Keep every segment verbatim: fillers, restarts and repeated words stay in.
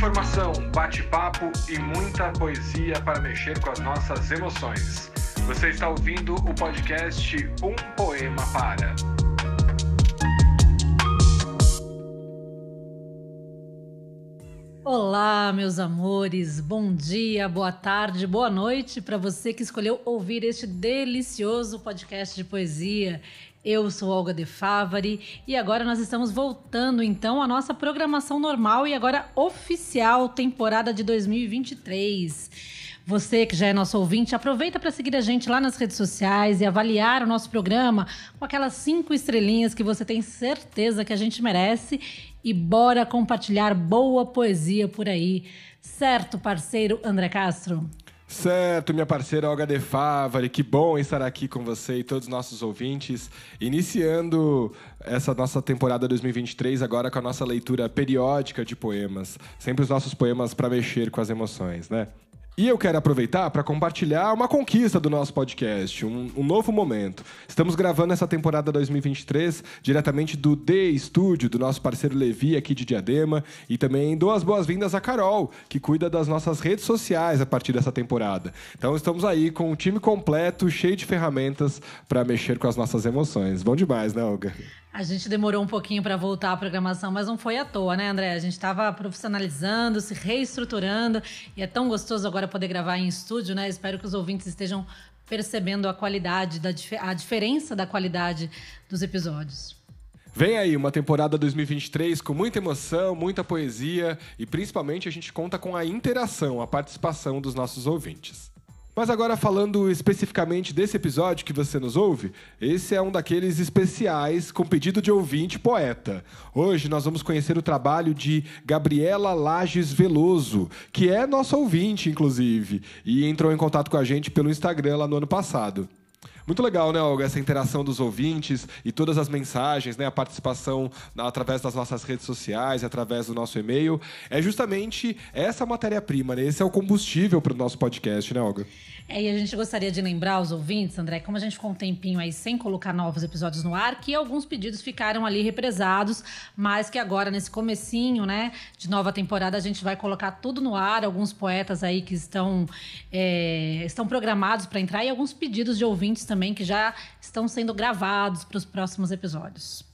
Informação, bate-papo e muita poesia para mexer com as nossas emoções. Você está ouvindo o podcast Um Poema Para. Olá, meus amores, bom dia, boa tarde, boa noite para você que escolheu ouvir este delicioso podcast de poesia. Eu sou Olga De Favari e agora nós estamos voltando então à nossa programação normal e agora oficial temporada de dois mil e vinte e três. Você que já é nosso ouvinte, aproveita para seguir a gente lá nas redes sociais e avaliar o nosso programa com aquelas cinco estrelinhas que você tem certeza que a gente merece. E bora compartilhar boa poesia por aí. Certo, parceiro André Castro? Certo, minha parceira Olga De Favari, que bom estar aqui com você e todos os nossos ouvintes, iniciando essa nossa temporada dois mil e vinte e três agora com a nossa leitura periódica de poemas, sempre os nossos poemas para mexer com as emoções, né? E eu quero aproveitar para compartilhar uma conquista do nosso podcast, um, um novo momento. Estamos gravando essa temporada dois mil e vinte e três diretamente do D Studio, do nosso parceiro Levi aqui de Diadema, e também dou as boas-vindas a Carol, que cuida das nossas redes sociais a partir dessa temporada. Então estamos aí com um time completo, cheio de ferramentas para mexer com as nossas emoções. Bom demais, né, Olga? A gente demorou um pouquinho para voltar à programação, mas não foi à toa, né, André? A gente estava profissionalizando, se reestruturando e é tão gostoso agora poder gravar em estúdio, né? Espero que os ouvintes estejam percebendo a qualidade, da, a diferença da qualidade dos episódios. Vem aí uma temporada dois mil e vinte e três com muita emoção, muita poesia e principalmente a gente conta com a interação, a participação dos nossos ouvintes. Mas agora falando especificamente desse episódio que você nos ouve, esse é um daqueles especiais com pedido de ouvinte poeta. Hoje nós vamos conhecer o trabalho de Gabriela Lages Veloso, que é nossa ouvinte, inclusive, e entrou em contato com a gente pelo Instagram lá no ano passado. Muito legal, né, Olga, essa interação dos ouvintes e todas as mensagens, né, a participação através das nossas redes sociais, através do nosso e-mail. É justamente essa matéria-prima, né? Esse é o combustível para o nosso podcast, né, Olga? É, e a gente gostaria de lembrar aos ouvintes, André, como a gente ficou um tempinho aí sem colocar novos episódios no ar, que alguns pedidos ficaram ali represados, mas que agora, nesse comecinho, né, de nova temporada, a gente vai colocar tudo no ar, alguns poetas aí que estão, é, estão programados para entrar e alguns pedidos de ouvintes também que já estão sendo gravados para os próximos episódios.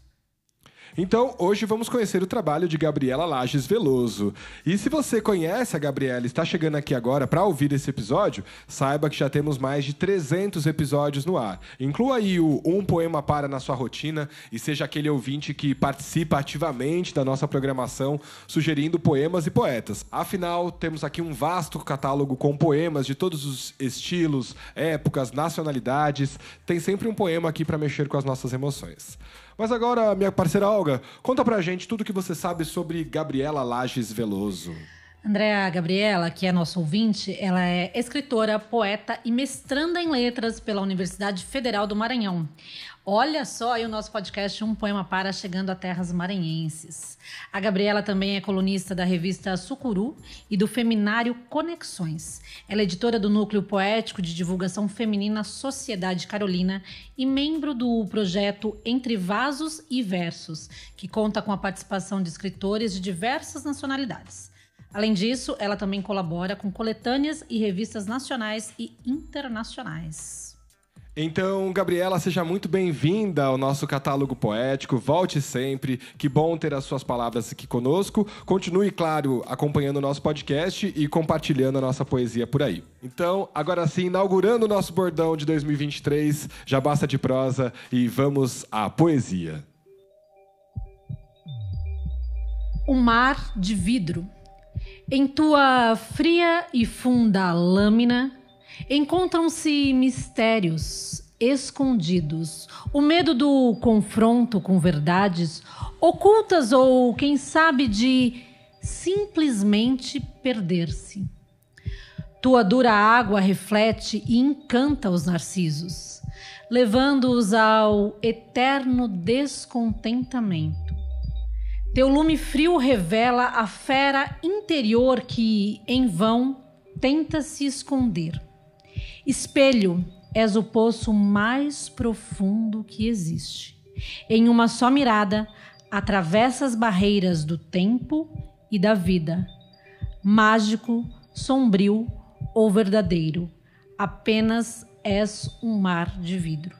Então, hoje vamos conhecer o trabalho de Gabriela Lages Veloso. E se você conhece a Gabriela e está chegando aqui agora para ouvir esse episódio, saiba que já temos mais de trezentos episódios no ar. Inclua aí o Um Poema Para na sua rotina e seja aquele ouvinte que participa ativamente da nossa programação, sugerindo poemas e poetas. Afinal, temos aqui um vasto catálogo com poemas de todos os estilos, épocas, nacionalidades. Tem sempre um poema aqui para mexer com as nossas emoções. Mas agora, minha parceira Olga, conta pra gente tudo o que você sabe sobre Gabriela Lages Veloso. André, a Gabriela, que é nossa ouvinte, ela é escritora, poeta e mestranda em letras pela Universidade Federal do Maranhão. Olha só aí o nosso podcast Um Poema Para chegando a terras maranhenses. A Gabriela também é colunista da revista Sucuru e do Feminário Conexões. Ela é editora do Núcleo Poético de Divulgação Feminina Sociedade Carolina e membro do projeto Entre Vasos e Versos, que conta com a participação de escritores de diversas nacionalidades. Além disso, ela também colabora com coletâneas e revistas nacionais e internacionais. Então, Gabriela, seja muito bem-vinda ao nosso catálogo poético. Volte sempre. Que bom ter as suas palavras aqui conosco. Continue, claro, acompanhando o nosso podcast e compartilhando a nossa poesia por aí. Então, agora sim, inaugurando o nosso bordão de dois mil e vinte e três, já basta de prosa e vamos à poesia. O mar de vidro. Em tua fria e funda lâmina, encontram-se mistérios escondidos, o medo do confronto com verdades ocultas ou, quem sabe, de simplesmente perder-se. Tua dura água reflete e encanta os narcisos, levando-os ao eterno descontentamento. Teu lume frio revela a fera interior que, em vão, tenta se esconder. Espelho, és o poço mais profundo que existe. Em uma só mirada, atravessa as barreiras do tempo e da vida. mágico, sombrio ou verdadeiro. Apenas és um mar de vidro.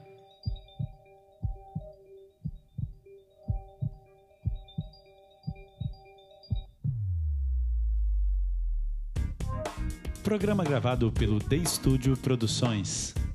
Programa gravado pelo The Studio Produções.